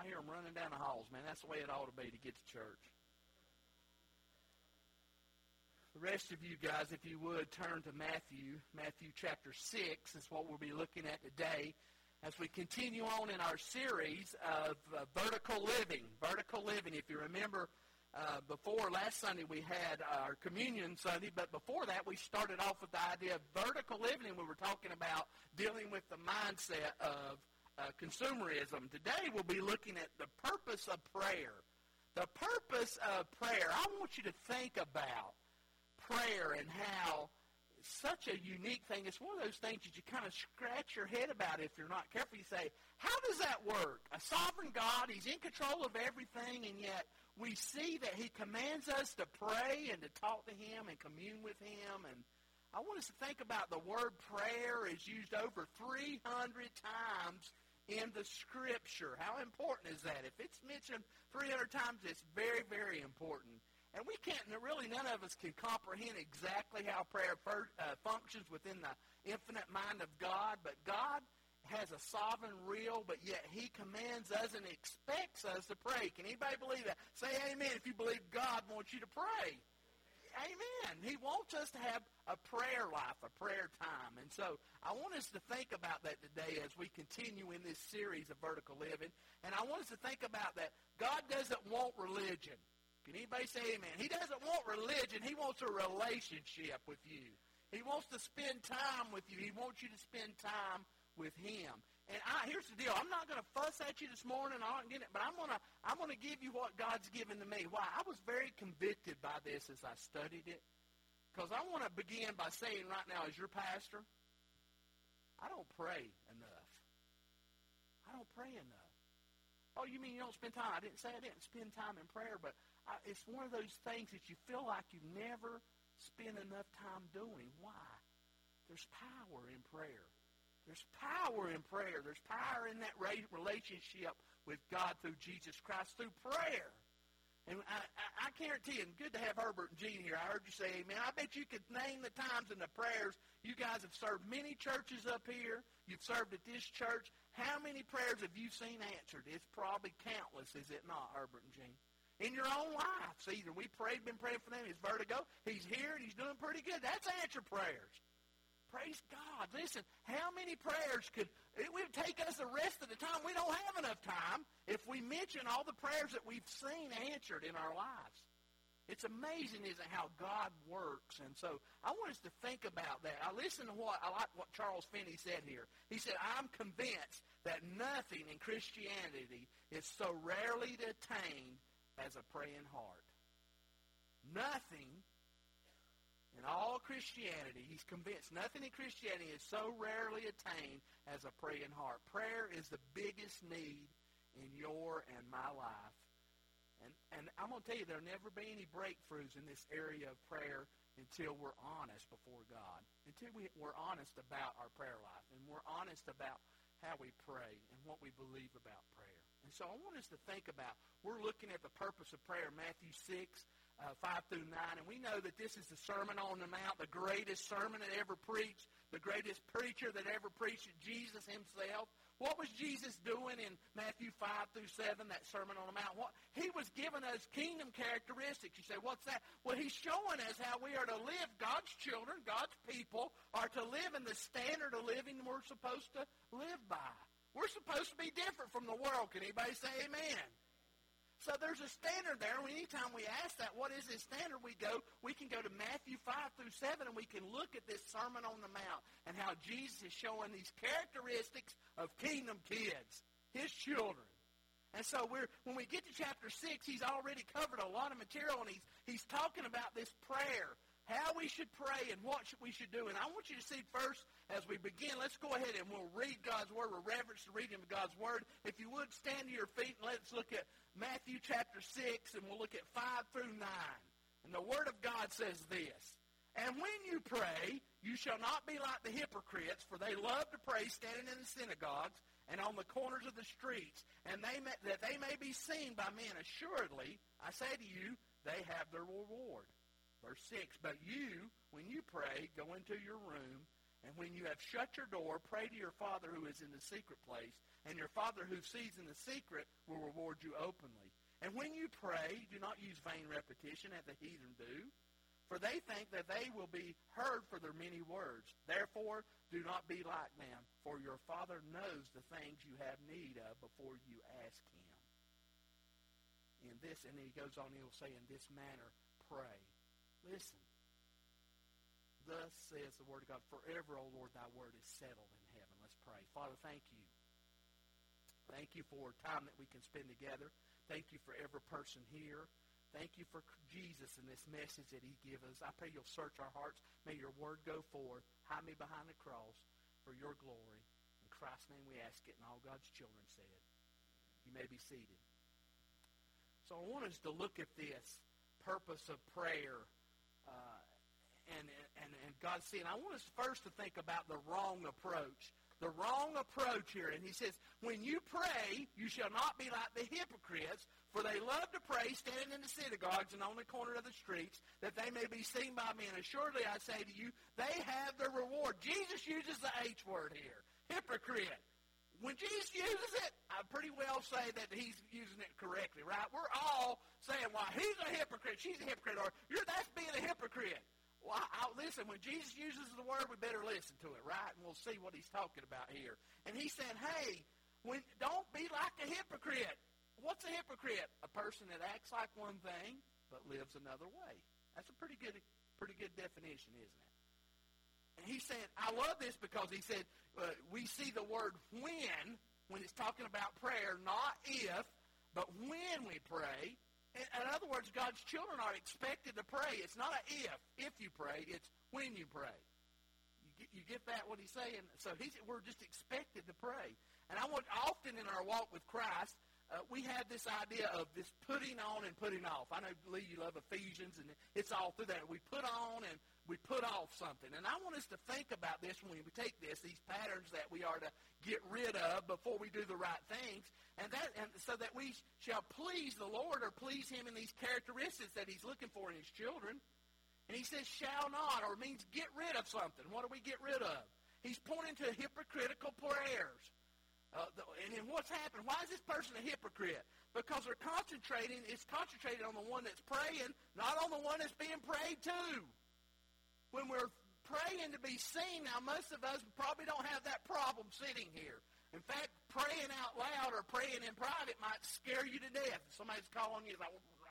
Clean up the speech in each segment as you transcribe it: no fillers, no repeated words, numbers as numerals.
I hear them running down the halls, man. That's the way it ought to be to get to church. The rest of you guys, if you would, turn to Matthew. Matthew chapter 6 is what we'll be looking at today as we continue on in our series of vertical living. Vertical living. If you remember, before last Sunday we had our communion Sunday, but before that we started off with the idea of vertical living, and we were talking about dealing with the mindset of consumerism. Today we'll be looking at the purpose of prayer. The purpose of prayer. I want you to think about prayer and how such a unique thing. It's one of those things that you kind of scratch your head about if you're not careful. You say, how does that work? A sovereign God, He's in control of everything, and yet we see that He commands us to pray and to talk to Him and commune with Him. And I want us to think about the word prayer is used over 300 times in the Scripture. How important is that? If it's mentioned 300 times, it's very, very important. And we can't, really none of us can comprehend exactly how prayer functions within the infinite mind of God, but God has a sovereign will, but yet He commands us and expects us to pray. Can anybody believe that? Say amen if you believe God wants you to pray. Amen. He wants us to have a prayer life, a prayer time. And so I want us to think about that today as we continue in this series of vertical living. And I want us to think about that God doesn't want religion. Can anybody say amen? He doesn't want religion. He wants a relationship with you. He wants to spend time with you. He wants you to spend time with Him. And here's the deal. I'm not going to fuss at you this morning. I don't get it, but I'm going to give you what God's given to me. Why? I was very convicted by this as I studied it. Because I want to begin by saying right now, as your pastor, I don't pray enough. I don't pray enough. Oh, you mean you don't spend time? I didn't say I didn't spend time in prayer, but it's one of those things that you feel like you never spend enough time doing. Why? There's power in prayer. There's power in prayer. There's power in that relationship with God through Jesus Christ, through prayer. And I guarantee you, and good to have Herbert and Gene here. I heard you say amen. I bet you could name the times and the prayers. You guys have served many churches up here. You've served at this church. How many prayers have you seen answered? It's probably countless, is it not, Herbert and Gene? In your own life. See, either we been praying for them, his vertigo, he's here and he's doing pretty good. That's answered prayers. Praise God. Listen, how many prayers it would take us the rest of the time. We don't have enough time if we mention all the prayers that we've seen answered in our lives. It's amazing, isn't it, how God works. And so I want us to think about that. I like what Charles Finney said here. He said, I'm convinced that nothing in Christianity is so rarely attained as a praying heart. Nothing in all Christianity, he's convinced, nothing in Christianity is so rarely attained as a praying heart. Prayer is the biggest need in your and my life. And I'm going to tell you, there'll never be any breakthroughs in this area of prayer until we're honest before God. Until we're honest about our prayer life and we're honest about how we pray and what we believe about prayer. And so I want us to think about, we're looking at the purpose of prayer, Matthew 6, 5 through 9, and we know that this is the Sermon on the Mount, the greatest sermon that ever preached, the greatest preacher that ever preached, Jesus Himself. What was Jesus doing in Matthew 5 through 7, that Sermon on the Mount? He was giving us kingdom characteristics. You say, what's that? Well, He's showing us how we are to live. God's children, God's people, are to live in the standard of living we're supposed to live by. We're supposed to be different from the world. Can anybody say amen? So there's a standard there. Anytime we ask that, what is this standard, we can go to Matthew 5 through 7, and we can look at this Sermon on the Mount and how Jesus is showing these characteristics of kingdom kids, His children. And so when we get to chapter 6, He's already covered a lot of material, and he's talking about this prayer, how we should pray and what we should do. And I want you to see first, as we begin, let's go ahead and we'll read God's Word. We'll reverence the reading of God's Word. If you would, stand to your feet and let's look at Matthew chapter 6, and we'll look at 5 through 9. And the Word of God says this, and when you pray, you shall not be like the hypocrites, for they love to pray standing in the synagogues and on the corners of the streets, and that they may be seen by men. Assuredly, I say to you, they have their reward. Verse 6, but you, when you pray, go into your room, And when you have shut your door, pray to your Father who is in the secret place, and your Father who sees in the secret will reward you openly. And when you pray, do not use vain repetition as the heathen do, for they think that they will be heard for their many words. Therefore, do not be like them, for your Father knows the things you have need of before you ask him. In this, and he goes on, he'll say, in this manner, pray. Listen. Thus says the Word of God, forever, O Lord, thy word is settled in heaven. Let's pray. Father, thank you. Thank you for time that we can spend together. Thank you for every person here. Thank you for Jesus and this message that he gives us. I pray you'll search our hearts. May your word go forth. Hide me behind the cross for your glory. In Christ's name we ask it, and all God's children said. You may be seated. So I want us to look at this purpose of prayer and God seeing. I want us first to think about the wrong approach. The wrong approach here. And he says, when you pray, you shall not be like the hypocrites, for they love to pray standing in the synagogues and on the corner of the streets, that they may be seen by men. Assuredly, I say to you, they have their reward. Jesus uses the H word here, hypocrite. When Jesus uses it, I pretty well say that he's using it correctly, right? We're all saying, well, he's a hypocrite, she's a hypocrite, or that's being a hypocrite. Well, listen, when Jesus uses the word, we better listen to it, right? And we'll see what he's talking about here. And he's saying, hey, don't be like a hypocrite. What's a hypocrite? A person that acts like one thing but lives another way. That's a pretty good definition, isn't it? And he's saying, I love this because he said, we see the word when it's talking about prayer, not if, but when we pray. In other words, God's children are expected to pray. It's not an if you pray, it's when you pray. You get that, what he's saying? So we're just expected to pray. And often in our walk with Christ, we have this idea of this putting on and putting off. I know, Lee, you love Ephesians, and it's all through that. We put on and we put off something. And I want us to think about this when we take these patterns that we are to get rid of before we do the right things, and so that we shall please the Lord or please him in these characteristics that he's looking for in his children. And he says, shall not, or means get rid of something. What do we get rid of? He's pointing to hypocritical prayers. And then what's happened? Why is this person a hypocrite? Because it's concentrated on the one that's praying, not on the one that's being prayed to. When we're praying to be seen, now most of us probably don't have that problem sitting here. In fact, praying out loud or praying in private might scare you to death. If somebody's calling you, it's like,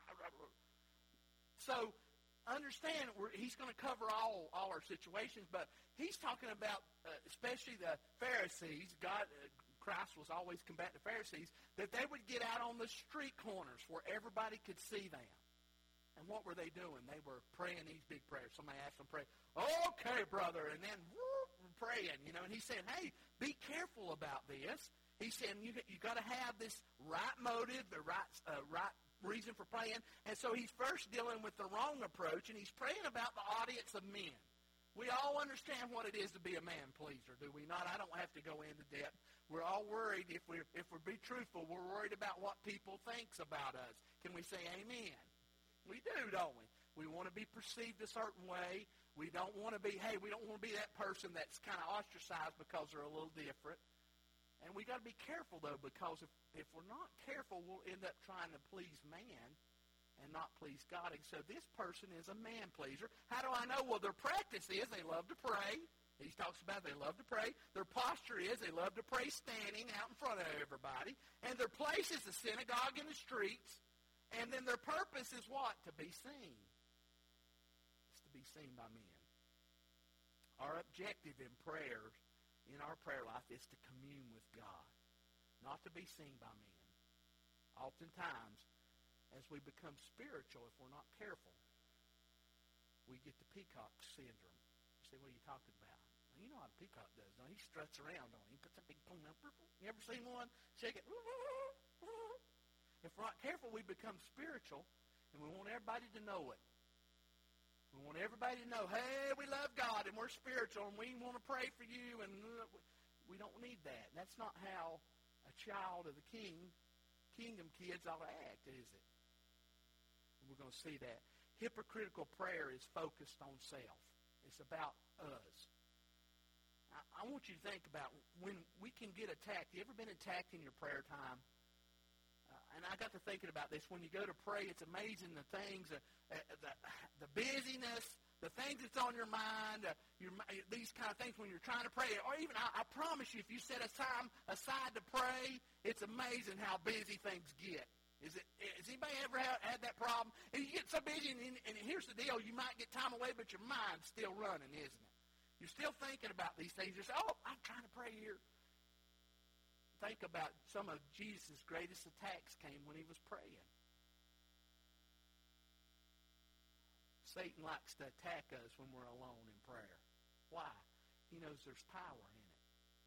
so understand, he's going to cover all our situations, but he's talking about especially the Pharisees. Christ was always combating the Pharisees, that they would get out on the street corners where everybody could see them. And what were they doing? They were praying these big prayers. Somebody asked them to pray, okay, brother, and then praying, and he's saying, hey, be careful about this. He's saying you got to have this right motive, the right reason for praying. And so he's first dealing with the wrong approach, and he's praying about the audience of men. We all understand what it is to be a man-pleaser, do we not? I don't have to go into depth. We're all worried, if we're be truthful, we're worried about what people thinks about us. Can we say amen? We do, don't we? We want to be perceived a certain way. We don't want to be that person that's kind of ostracized because they're a little different. And we got to be careful, though, because if we're not careful, we'll end up trying to please man and not please God. And so this person is a man-pleaser. How do I know? Well, their practice is they love to pray. He talks about they love to pray. Their posture is they love to pray standing out in front of everybody. And their place is the synagogue in the streets. And then their purpose is what? To be seen. It's to be seen by men. Our objective in prayers, in our prayer life, is to commune with God, not to be seen by men. Oftentimes, as we become spiritual, if we're not careful, we get the peacock syndrome. You say, what are you talking about? Well, you know how a peacock does, don't he? He struts around, don't he? He puts that big plume up. You ever seen one? Shake it. If we're not careful, we become spiritual, and we want everybody to know it. We want everybody to know, hey, we love God, and we're spiritual, and we want to pray for you, and we don't need that. That's not how a child of the kingdom kids ought to act, is it? And we're going to see that. Hypocritical prayer is focused on self. It's about us. I want you to think about when we can get attacked. You ever been attacked in your prayer time? And I got to thinking about this. When you go to pray, it's amazing the things, the busyness, the things that's on your mind, these kind of things when you're trying to pray. Or even, I promise you, if you set a time aside to pray, it's amazing how busy things get. Has anybody ever had that problem? And you get so busy, and here's the deal. You might get time away, but your mind's still running, isn't it? You're still thinking about these things. You say, I'm trying to pray here. Think about some of Jesus' greatest attacks came when he was praying. Satan likes to attack us when we're alone in prayer. Why? He knows there's power in it.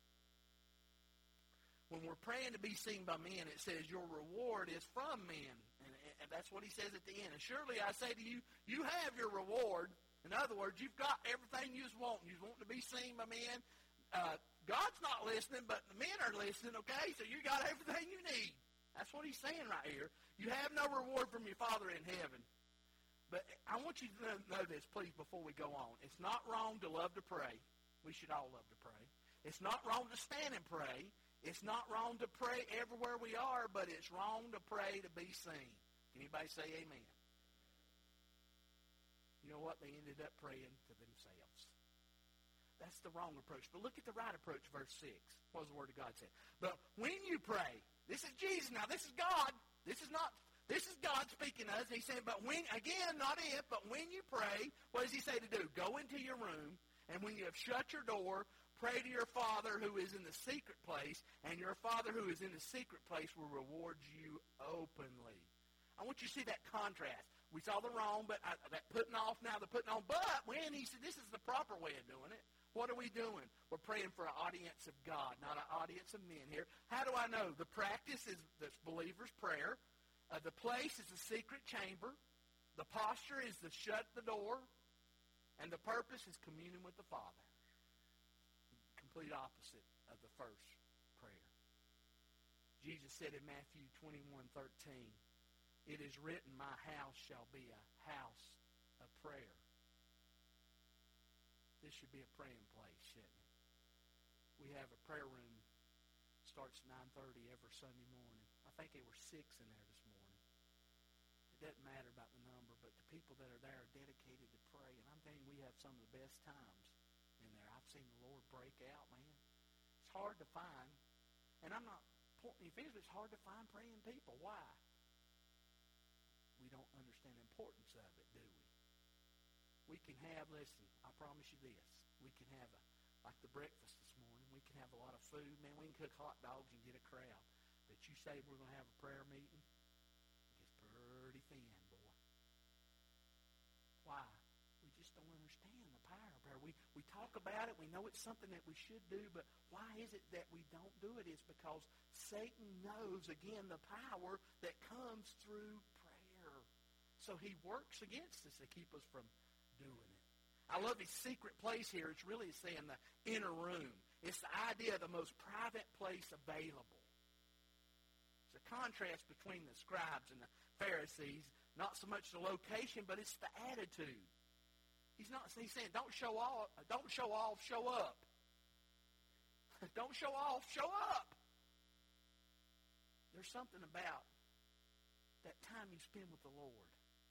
When we're praying to be seen by men, it says your reward is from men. And that's what he says at the end. And surely I say to you, you have your reward. In other words, you've got everything you want. You want to be seen by men. God's not listening, but the men are listening, okay? So you got everything you need. That's what he's saying right here. You have no reward from your Father in heaven. But I want you to know this, please, before we go on. It's not wrong to love to pray. We should all love to pray. It's not wrong to stand and pray. It's not wrong to pray everywhere we are, but it's wrong to pray to be seen. Can anybody say amen? You know what? They ended up praying to themselves. That's the wrong approach. But look at the right approach, verse 6. What does the Word of God say? But when you pray, this is Jesus now. This is God. This is God speaking to us. He said, but when, again, not if, but when you pray, what does he say to do? Go into your room, and when you have shut your door, pray to your Father who is in the secret place, and your Father who is in the secret place will reward you openly. I want you to see that contrast. We saw the wrong, but that putting off, now the putting on. But when he said this is the proper way of doing it, what are we doing? We're praying for an audience of God, not an audience of men here. How do I know? The practice is the believer's prayer. The place is the secret chamber. The posture is to shut the door. And the purpose is communion with the Father. Complete opposite of the first prayer. Jesus said in Matthew 21:13, it is written, my house shall be a house of prayer. This should be a praying place, shouldn't it? We have a prayer room. Starts at 9:30 every Sunday morning. I think there were 6 in there this morning. It doesn't matter about the number, but the people that are there are dedicated to pray. And I'm telling you, we have some of the best times in there. I've seen the Lord break out, man. It's hard to find. And I'm not pointing any fingers, but it's hard to find praying people. Why? We don't understand the importance of it, do we? We can have, listen, I promise you this, we can have, like the breakfast this morning, we can have a lot of food. Man, we can cook hot dogs and get a crowd. But you say we're going to have a prayer meeting, it gets pretty thin, boy. Why? We just don't understand the power of prayer. We talk about it, we know it's something that we should do, but why is it that we don't do it? It's because Satan knows, again, the power that comes through prayer. So he works against us to keep us from doing it. I love his secret place here. It's really saying the inner room. It's the idea of the most private place available. It's a contrast between the scribes and the Pharisees. Not so much the location, but it's the attitude. He's saying, don't show off, show up. Don't show off, show up. There's something about that time you spend with the Lord.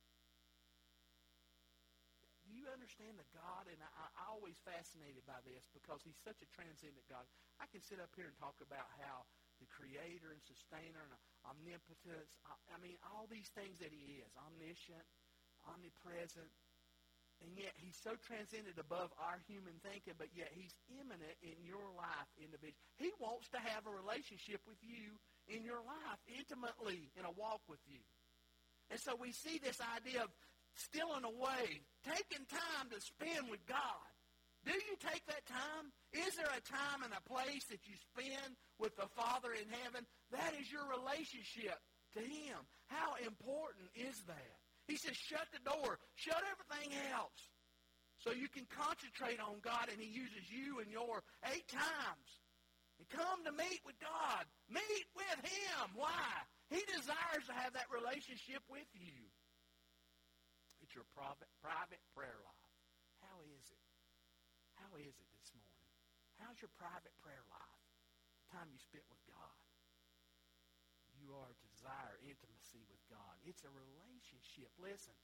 Do you understand the God? And I'm always fascinated by this because he's such a transcendent God. I can sit up here and talk about how the creator and sustainer and omnipotence, I mean, all these things that he is, omniscient, omnipresent, and yet he's so transcendent above our human thinking, but yet he's immanent in your life individually. He wants to have a relationship with you in your life, intimately in a walk with you. And so we see this idea of stealing away, taking time to spend with God. Do you take that time? Is there a time and a place that you spend with the Father in heaven? That is your relationship to him. How important is that? He says, shut the door. Shut everything else so you can concentrate on God, and he uses you and your 8 times. And come to meet with God. Meet with him. Why? He desires to have that relationship with you. It's your private prayer life. How is it? How is it this morning? How's your private prayer life? The time you spent with God. You are to desire intimacy with God. It's a relationship. Listen,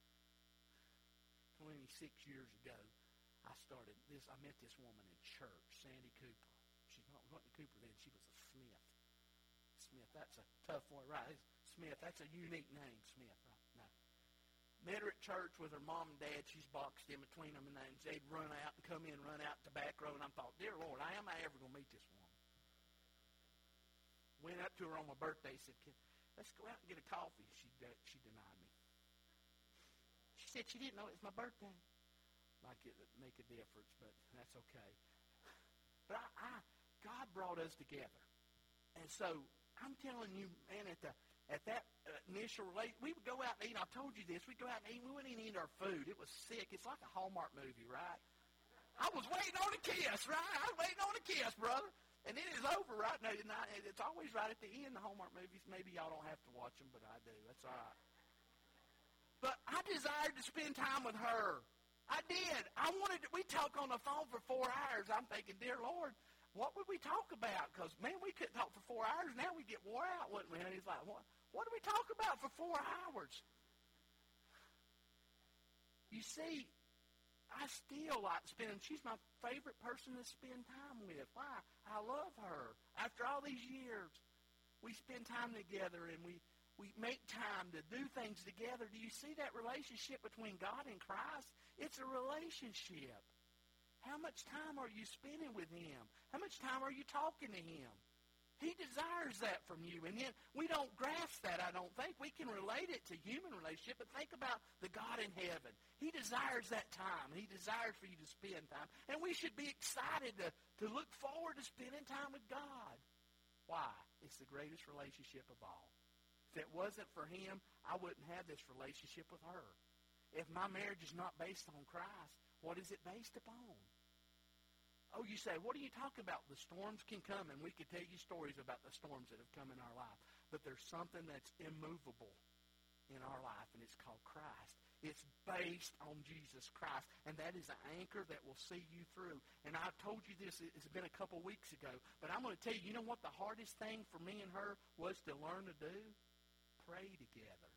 26 years ago, I met this woman in church, Sandy Cooper. She wasn't Cooper then. She was a Smith. Smith, that's a tough one, right? Smith, that's a unique name, Smith, right? No. Met her at church with her mom and dad. She's boxed in between them, and they'd run out and come in, run out the back row, and I thought, dear Lord, how am I ever going to meet this woman? Went up to her on my birthday, said, let's go out and get a coffee. She denied me. She said she didn't know it was my birthday. Like it would make a difference, but that's okay. But God brought us together. And so I'm telling you, man, at that initial relate, we would go out and eat. I told you this. We'd go out and eat. We wouldn't even eat our food. It was sick. It's like a Hallmark movie, right? I was waiting on a kiss, right? I was waiting on a kiss, brother. And then it's over, right? No, it's always right at the end, the Hallmark movies. Maybe y'all don't have to watch them, but I do. That's all right. But I desired to spend time with her. I did. We talked on the phone for 4 hours. I'm thinking, dear Lord, what would we talk about? Because, man, we couldn't talk for 4 hours. Now we get wore out, wouldn't we? And he's like, what do we talk about for 4 hours? You see, I still like spending, she's my favorite person to spend time with. Why? I love her. After all these years, we spend time together and we make time to do things together. Do you see that relationship between God and Christ? It's a relationship. How much time are you spending with Him? How much time are you talking to Him? He desires that from you. And yet we don't grasp that, I don't think. We can relate it to human relationship, but think about the God in heaven. He desires that time. He desires for you to spend time. And we should be excited to look forward to spending time with God. Why? It's the greatest relationship of all. If it wasn't for Him, I wouldn't have this relationship with her. If my marriage is not based on Christ, what is it based upon? Oh, you say, what are you talking about? The storms can come, and we could tell you stories about the storms that have come in our life. But there's something that's immovable in our life, and it's called Christ. It's based on Jesus Christ, and that is an anchor that will see you through. And I've told you this, it's been a couple weeks ago, but I'm going to tell you, you know what the hardest thing for me and her was to learn to do? Pray together.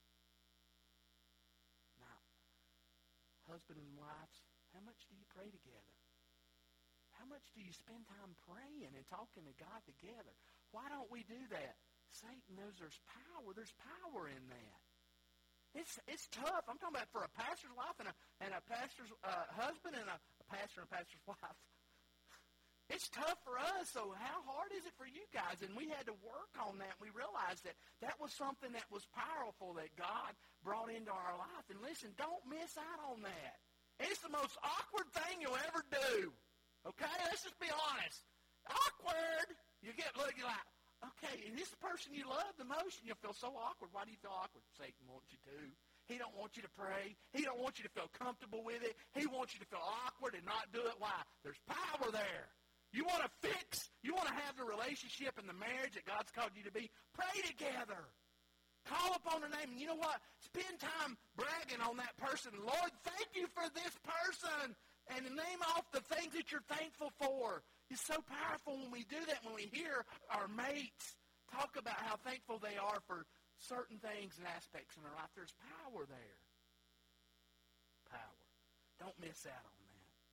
Now, husband and wives, how much do you pray together? How much do you spend time praying and talking to God together? Why don't we do that? Satan knows there's power. There's power in that. It's tough. I'm talking about for a pastor's wife and a pastor's husband and a pastor and a pastor's wife. It's tough for us, so how hard is it for you guys? And we had to work on that. We realized that was something that was powerful that God brought into our life. And listen, don't miss out on that. It's the most awkward thing you'll ever do. Okay? Let's just be honest. Awkward. You're like, okay, and this person you love the most, and you'll feel so awkward. Why do you feel awkward? Satan wants you to. He don't want you to pray. He don't want you to feel comfortable with it. He wants you to feel awkward and not do it. Why? There's power there. You want to you want to have the relationship and the marriage that God's called you to be, pray together. Call upon the name. And you know what? Spend time bragging on that person. Lord, thank you for this person. And name off the things that you're thankful for. It's so powerful when we do that, when we hear our mates talk about how thankful they are for certain things and aspects in their life. There's power there. Power. Don't miss out on that.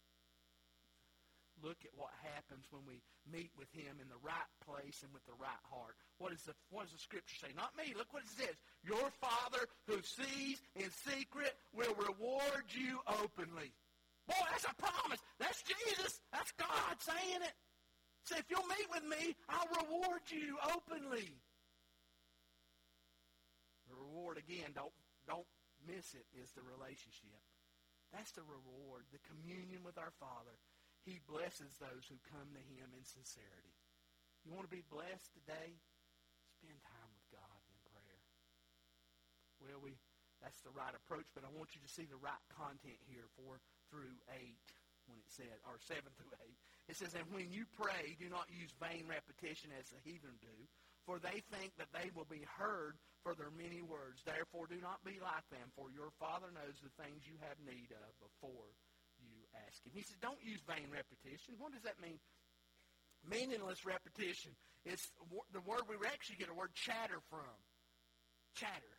Look at what happens when we meet with Him in the right place and with the right heart. What does the Scripture say? Not me. Look what it says. Your Father who sees in secret will reward you openly. Boy, that's a promise. That's Jesus. That's God saying it. Say, if you'll meet with me, I'll reward you openly. The reward, again, don't miss it, is the relationship. That's the reward, the communion with our Father. He blesses those who come to Him in sincerity. You want to be blessed today? Spend time with God in prayer. Well, that's the right approach, but I want you to see the right content here 4 through 8 when it said, or 7 through 8. It says, and when you pray, do not use vain repetition as the heathen do, for they think that they will be heard for their many words. Therefore, do not be like them, for your Father knows the things you have need of before you ask him. He said, don't use vain repetition. What does that mean? Meaningless repetition. It's the word we actually get a word chatter from. Chatter.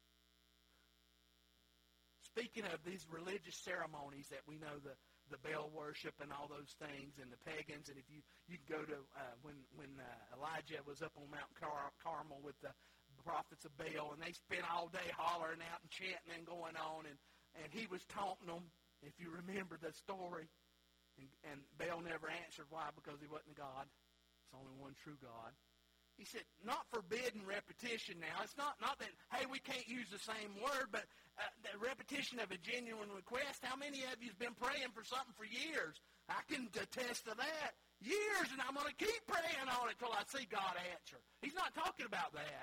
Speaking of these religious ceremonies that we know, the Baal worship and all those things, and the pagans, and if you can go to when Elijah was up on Mount Carmel with the prophets of Baal, and they spent all day hollering out and chanting and going on, and he was taunting them, if you remember the story. And Baal never answered. Why? Because he wasn't God. It's only one true God. He said, not forbidden repetition now. It's not that, hey, we can't use the same word, but the repetition of a genuine request. How many of you have been praying for something for years? I can attest to that. Years, and I'm going to keep praying on it till I see God answer. He's not talking about that.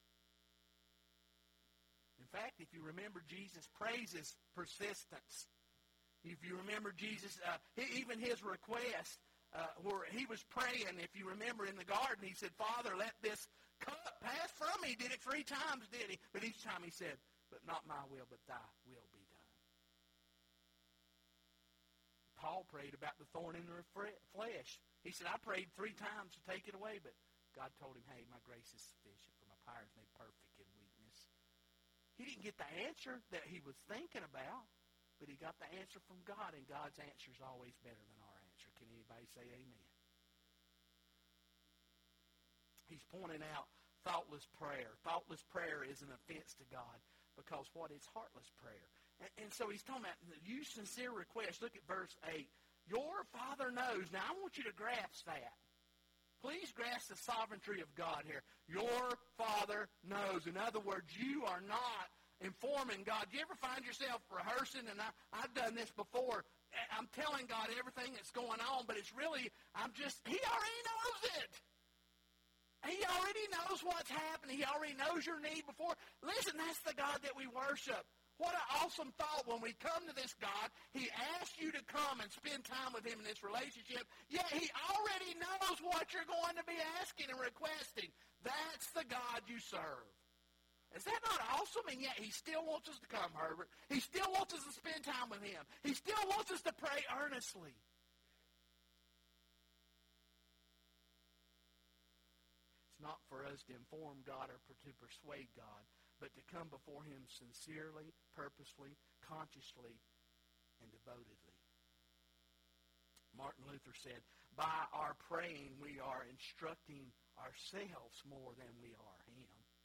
In fact, if you remember, Jesus praises persistence. If you remember Jesus, even his request, where he was praying, if you remember in the garden, he said, Father, let this cup pass from me. He did it 3 times, did he? But each time he said, but not my will, but thy will be done. Paul prayed about the thorn in the flesh. He said, I prayed 3 times to take it away, but God told him, hey, my grace is sufficient, for my power is made perfect in weakness. He didn't get the answer that he was thinking about, but he got the answer from God, and God's answer is always better than our answer. Can anybody say amen? He's pointing out thoughtless prayer. Thoughtless prayer is an offense to God because what is heartless prayer? And so he's talking about use sincere requests. Look at verse 8. Your Father knows. Now, I want you to grasp that. Please grasp the sovereignty of God here. Your Father knows. In other words, you are not informing God. Do you ever find yourself rehearsing? And I've done this before. I'm telling God everything that's going on, but it's really, he already knows it. He already knows what's happening. He already knows your need before. Listen, that's the God that we worship. What an awesome thought when we come to this God. He asks you to come and spend time with him in this relationship, yet he already knows what you're going to be asking and requesting. That's the God you serve. Is that not awesome? And yet he still wants us to come, Herbert. He still wants us to spend time with him. He still wants us to pray earnestly. It's not for us to inform God or to persuade God, but to come before him sincerely, purposefully, consciously, and devotedly. Martin Luther said, by our praying we are instructing ourselves more than we are him.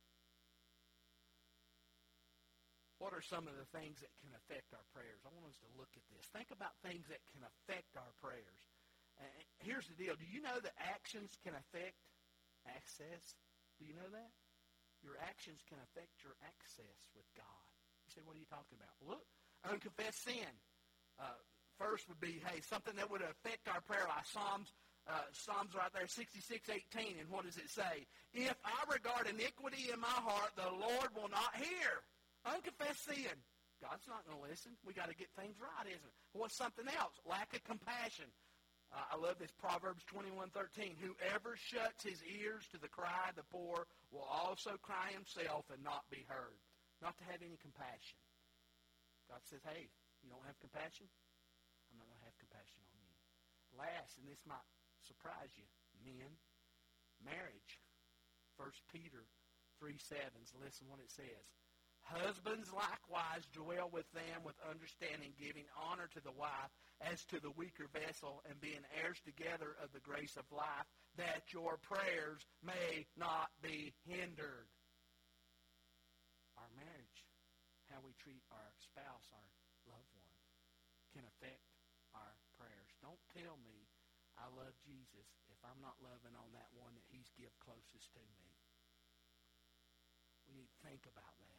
What are some of the things that can affect our prayers? I want us to look at this. Think about things that can affect our prayers. Here's the deal. Do you know that actions can affect access? Do you know that? Your actions can affect your access with God. You say, what are you talking about? Look, unconfessed sin. First would be, hey, something that would affect our prayer life. Psalms right there, 66:18. And what does it say? If I regard iniquity in my heart, the Lord will not hear. Unconfessed sin. God's not going to listen. We got to get things right, isn't it? What's something else? Lack of compassion. I love this, Proverbs 21:13. Whoever shuts his ears to the cry of the poor will also cry himself and not be heard. Not to have any compassion. God says, hey, you don't have compassion? I'm not going to have compassion on you. Last, and this might surprise you, men, marriage. 1 Peter 3:7. Listen what it says. Husbands likewise dwell with them with understanding, giving honor to the wife as to the weaker vessel, and being heirs together of the grace of life, that your prayers may not be hindered. Our marriage, how we treat our spouse, our loved ones, can affect our prayers. Don't tell me I love Jesus if I'm not loving on that one that he's give closest to me. We need to think about that.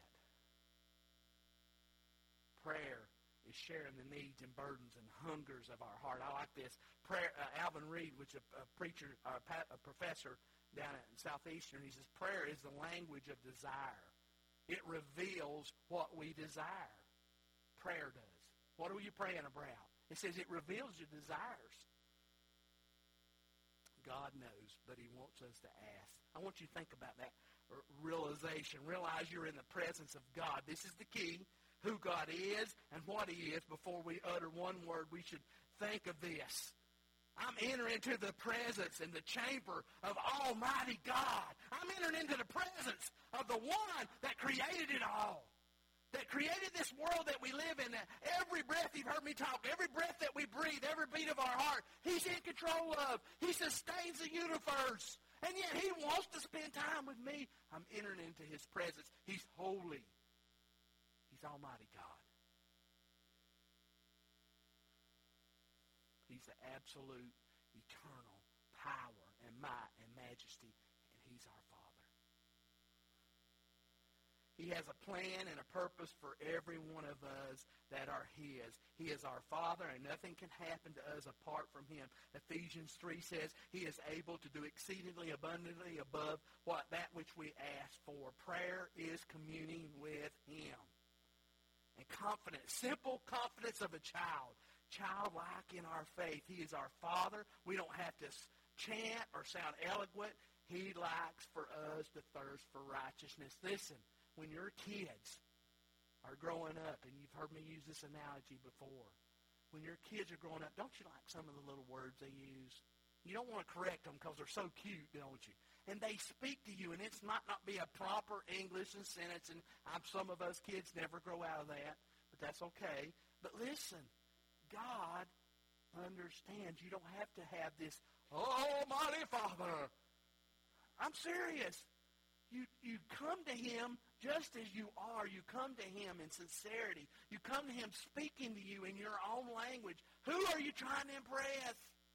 Prayer is sharing the needs and burdens and hungers of our heart. I like this. Prayer. Alvin Reed, which is a preacher, a professor down in Southeastern, he says, prayer is the language of desire. It reveals what we desire. Prayer does. What are you praying about? It says it reveals your desires. God knows, but he wants us to ask. I want you to think about that realization. Realize you're in the presence of God. This is the key. who God is and what He is before we utter one word. We should think of this. I'm entering into the presence and the chamber of Almighty God. I'm entering into the presence of the one that created it all, that created this world that we live in. Every breath you've heard me talk, every breath that we breathe, every beat of our heart, He's in control of. He sustains the universe. And yet He wants to spend time with me. I'm entering into His presence. He's holy. He's Almighty God. He's the absolute, eternal power and might and majesty, and He's our Father. He has a plan and a purpose for every one of us that are His. He is our Father, and nothing can happen to us apart from Him. Ephesians 3 says He is able to do exceedingly abundantly above that which we ask for. Prayer is communing with Him. And confidence, simple confidence of a child. Childlike in our faith. He is our Father. We don't have to chant or sound eloquent. He likes for us to thirst for righteousness. Listen, when your kids are growing up, and you've heard me use this analogy before, when your kids are growing up, don't you like some of the little words they use? You don't want to correct them because they're so cute, don't you? And they speak to you, and it's not be a proper English and sentence, and some of us kids never grow out of that, but that's okay. But listen, God understands. You don't have to have this, Almighty Father. I'm serious. You come to Him just as you are. You come to Him in sincerity. You come to Him speaking to you in your own language. Who are you trying to impress?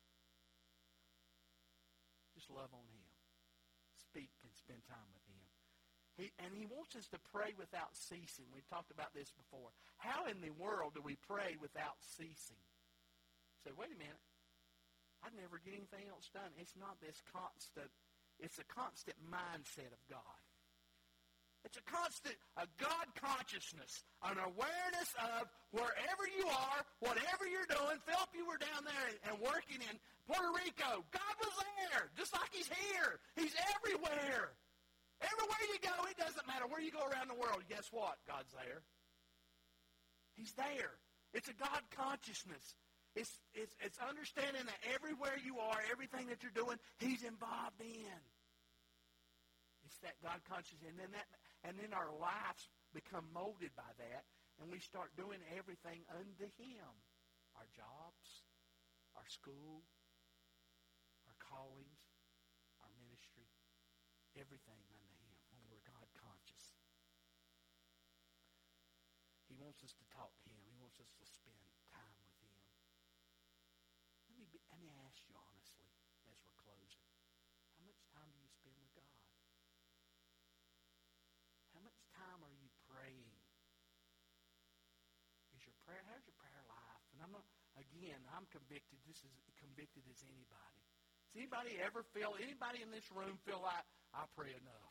Just love on Him. Speak and spend time with Him. He wants us to pray without ceasing. We've talked about this before. How in the world do we pray without ceasing? Say, wait a minute. I'd never get anything else done. It's not this constant. It's a constant mindset of God. It's a constant, a God consciousness, an awareness of wherever you are, whatever you're doing. Philip, you were down there and working in Puerto Rico. God was there, just like He's here. He's everywhere. Everywhere you go, it doesn't matter where you go around the world. Guess what? God's there. He's there. It's a God consciousness. It's understanding that everywhere you are, everything that you're doing, He's involved in. It's that God consciousness, and then our lives become molded by that, and we start doing everything unto Him. Our jobs, our school, our callings, our ministry, everything unto Him when we're God conscious. He wants us to talk to Him. He wants us to spend time with Him. Let me ask you honestly as we're closing. How much time do you spend with God? How much time are you praying? How's your prayer life? And I'm convicted, just as convicted as anybody. Does anybody in this room feel like I pray enough?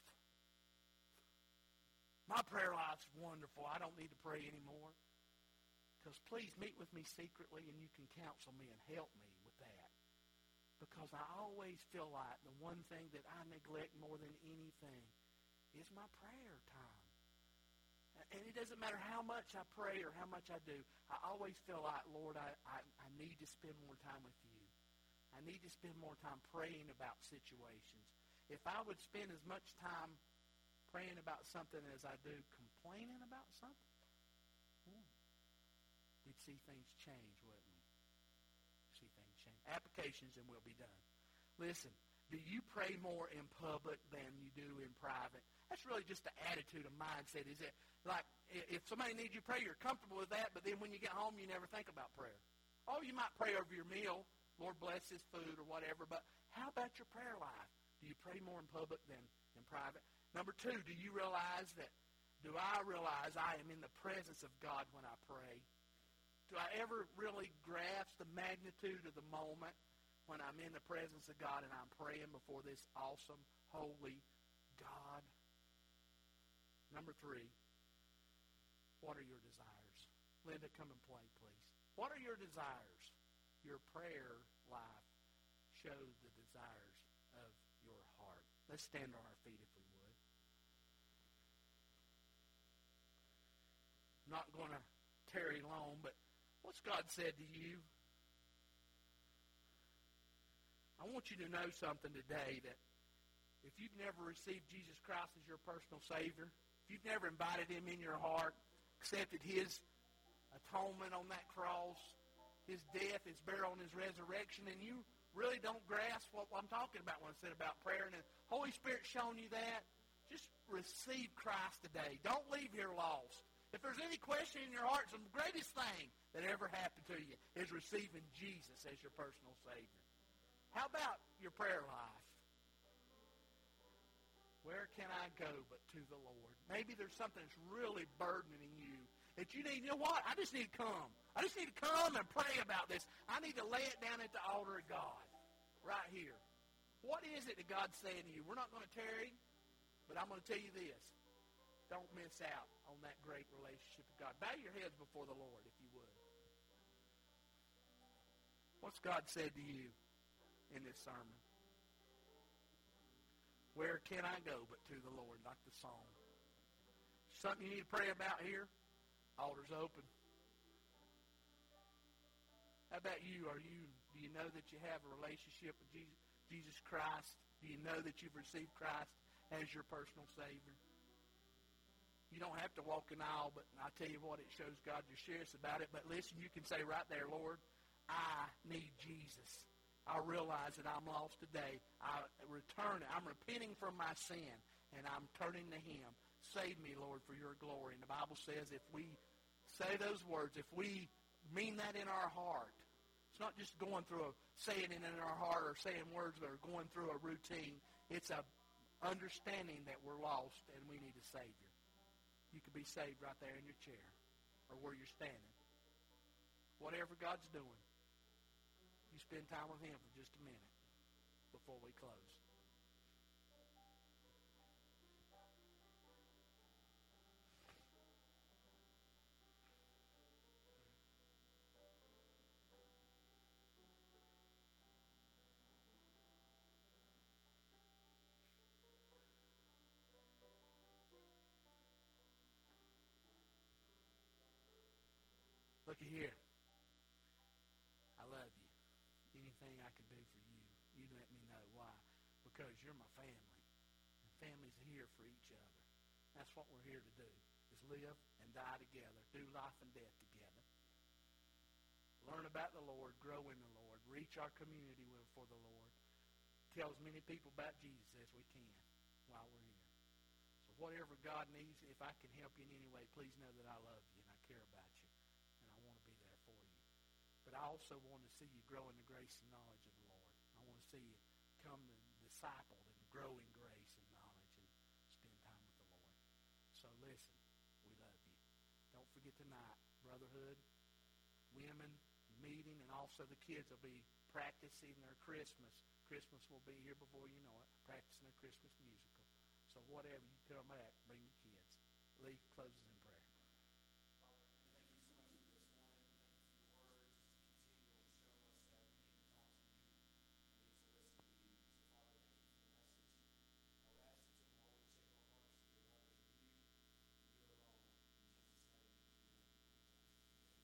My prayer life's wonderful. I don't need to pray anymore. Because please meet with me secretly and you can counsel me and help me with that. Because I always feel like the one thing that I neglect more than anything is my prayer time. And it doesn't matter how much I pray or how much I do. I always feel like, Lord, I need to spend more time with you. I need to spend more time praying about situations. If I would spend as much time praying about something as I do complaining about something, we'd see things change, wouldn't we? See things change. Applications, and we'll be done. Listen, do you pray more in public than you do in private? That's really just the attitude, a mindset. Is it like if somebody needs you to pray, you're comfortable with that, but then when you get home, you never think about prayer? Oh, you might pray over your meal, Lord bless this food or whatever, but how about your prayer life? Do you pray more in public than in private? Number two, do I realize I am in the presence of God when I pray? Do I ever really grasp the magnitude of the moment when I'm in the presence of God and I'm praying before this awesome, holy God? Number three, what are your desires? Linda, come and play, please. What are your desires? Your prayer life shows the desires of your heart. Let's stand on our feet if we would. I'm not going to What's God said to you? I want you to know something today, that if you've never received Jesus Christ as your personal Savior, if you've never invited Him in your heart, accepted His atonement on that cross, His death, His burial, and His resurrection, and you really don't grasp what I'm talking about when I said about prayer, and the Holy Spirit's shown you that, just receive Christ today. Don't leave here lost. If there's any question in your heart, the greatest thing that ever happened to you is receiving Jesus as your personal Savior. How about your prayer life? Where can I go but to the Lord? Maybe there's something that's really burdening you that you need. You know what? I just need to come. I just need to come and pray about this. I need to lay it down at the altar of God right here. What is it that God's saying to you? We're not going to tarry, but I'm going to tell you this. Don't miss out on that great relationship with God. Bow your heads before the Lord, if you would. What's God said to you in this sermon? Where can I go but to the Lord, like the song? Something you need to pray about here? Altar's open. How about you? Do you know that you have a relationship with Jesus Christ? Do you know that you've received Christ as your personal Savior? You don't have to walk an aisle, but I tell you what, it shows God you're serious about it. But listen, you can say right there, Lord, I need Jesus. I realize that I'm lost today. I'm repenting from my sin, and I'm turning to Him. Save me, Lord, for your glory. And the Bible says if we say those words, if we mean that in our heart, it's not just saying it in our heart or saying words that are going through a routine. It's a understanding that we're lost and we need a Savior. You could be saved right there in your chair or where you're standing. Whatever God's doing, you spend time with Him for just a minute before we close. Looky here. I love you. Anything I can do for you, you let me know. Why? Because you're my family. And families are here for each other. That's what we're here to do, is live and die together, do life and death together. Learn about the Lord, grow in the Lord, reach our community for the Lord. Tell as many people about Jesus as we can while we're here. So whatever God needs, if I can help you in any way, please know that I love you and I care about you. But I also want to see you grow in the grace and knowledge of the Lord. I want to see you become discipled and grow in grace and knowledge and spend time with the Lord. So listen, we love you. Don't forget tonight, brotherhood, women, meeting, and also the kids will be practicing their Christmas. Christmas will be here before you know it, practicing their Christmas musical. So whatever, you come back, bring your kids. Lee closes in